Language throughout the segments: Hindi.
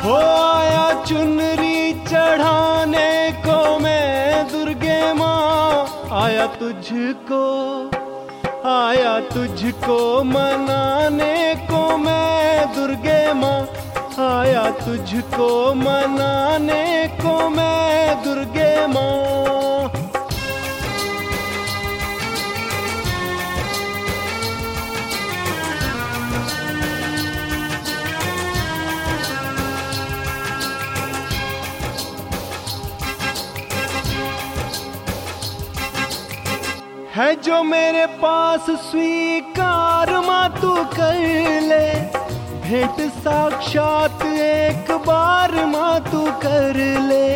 हो आया चुनरी चढ़ाने को मैं दुर्गे माँ, आया तुझको मनाने को मैं दुर्गे माँ, आया तुझको मनाने को मैं दुर्गे माँ। है जो मेरे पास स्वीकार माँ तू कर ले, भेंट साक्षात एक बार माँ तू कर ले।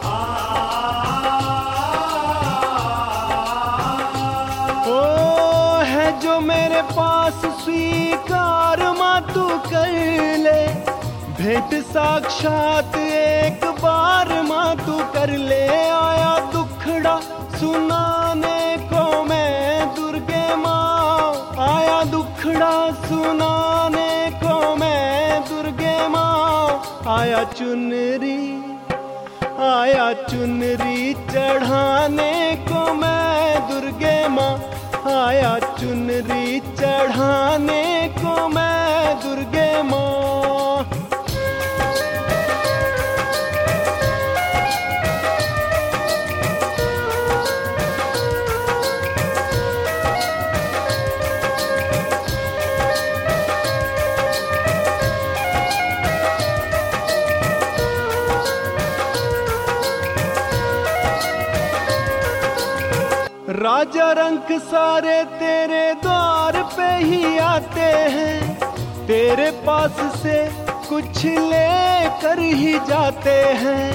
ओ है जो मेरे पास स्वीकार माँ तू कर ले, भेंट साक्षात एक बार माँ तू कर ले। आया दुखड़ा सुनाने को मैं दुर्गे माँ, आया दुखड़ा सुनाने को मैं दुर्गे माँ। आया चुनरी चढ़ाने को मैं दुर्गे माँ, आया चुनरी चढ़ाने को मैं दुर्गे माँ। राजा रंक सारे तेरे द्वार पे ही आते हैं, तेरे पास से कुछ ले कर ही जाते हैं।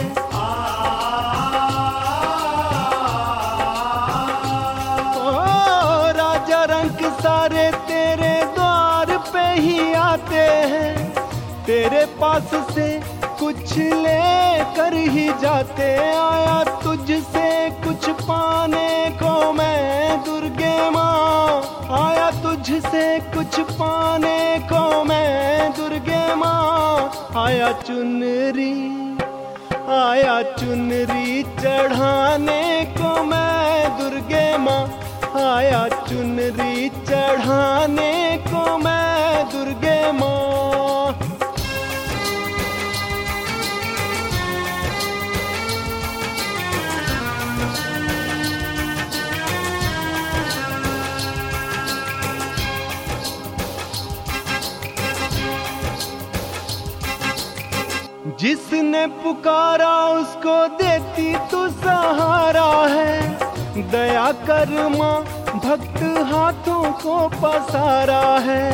ओ राजा रंक सारे तेरे द्वार पे ही आते हैं, तेरे पास से कुछ ले कर ही जाते। आया तुझसे कुछ पाने को मैं दुर्गे माँ, आया तुझसे कुछ पाने को मैं दुर्गे माँ। आया चुनरी चढ़ाने को मैं दुर्गे माँ, आया चुनरी चढ़ाने को मैं दुर्गे माँ। जिसने पुकारा उसको देती तू सहारा है, दया कर माँ भक्त हाथों को पसारा है।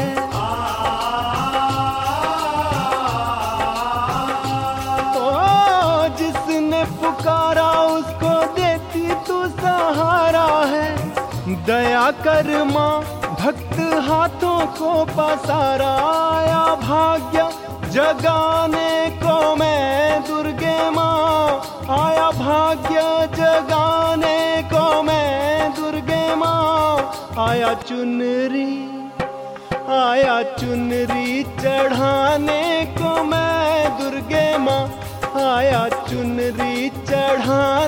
ओ जिसने पुकारा उसको देती तू सहारा है, दया कर माँ भक्त हाथों को पसारा। आया भाग्य जगाने को मैं दुर्गे माँ, आया भाग्य जगाने को मैं दुर्गे माँ। आया चुनरी चढ़ाने को मैं दुर्गे माँ, आया चुनरी चढ़ाने